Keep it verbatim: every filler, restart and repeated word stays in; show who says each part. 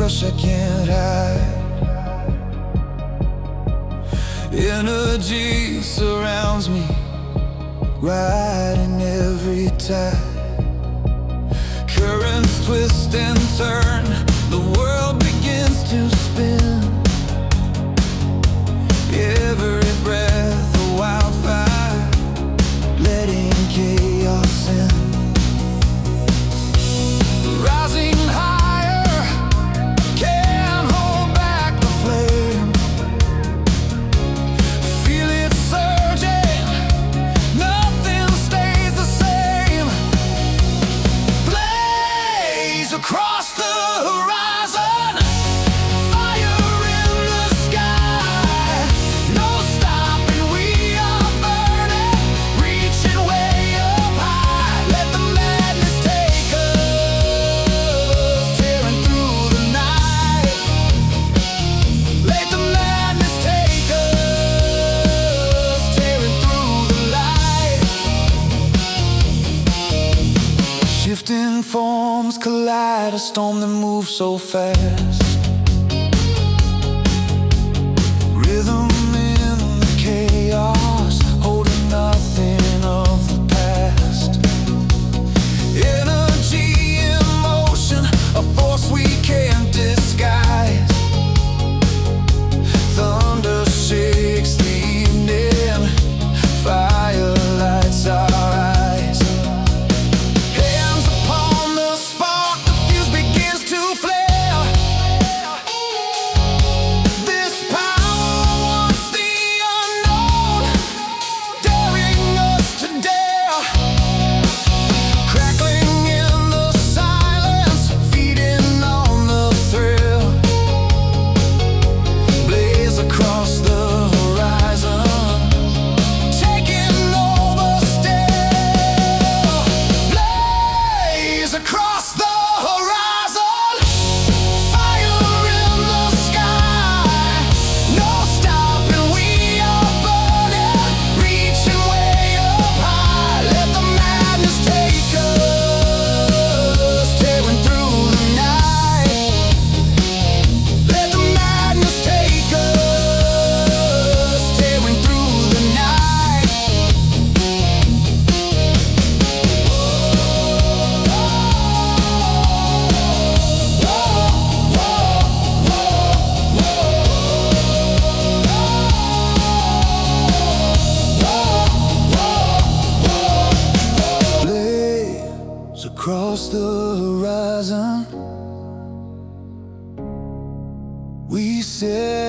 Speaker 1: rush I can't hide. Energy surrounds me, riding every tide. Currents twist and turn, the world begins to spin. Every breath a wildfire, letting chaos in. Rising higher, can't hold back the flame. Feel it surging, nothing stays the same. Blaze across the horizon, fire in the sky. No stopping, we are burning, reaching way up high. Let the madness take us, tearing through the night. Let the madness take us, tearing through the light. Shifting forms collide, a storm that moves so fast. Rhythm in the chaos, holding nothing of the past. Energy in motion, a force we can't disguise. Thunder shakes the evening, fire lights our eyes. Hands upon the spark, the fuse begins to flare. This power wants the unknown, daring us to dare. Crackling in the silence, feeding on the thrill. Blaze across the horizon, taking over still. Blaze across the horizon, fire in the sky. No stopping, we are burning, reaching way up high. Let the madness take us, tearing through the night. Let the madness take us, tearing through the night. Blaze across the horizon, we sail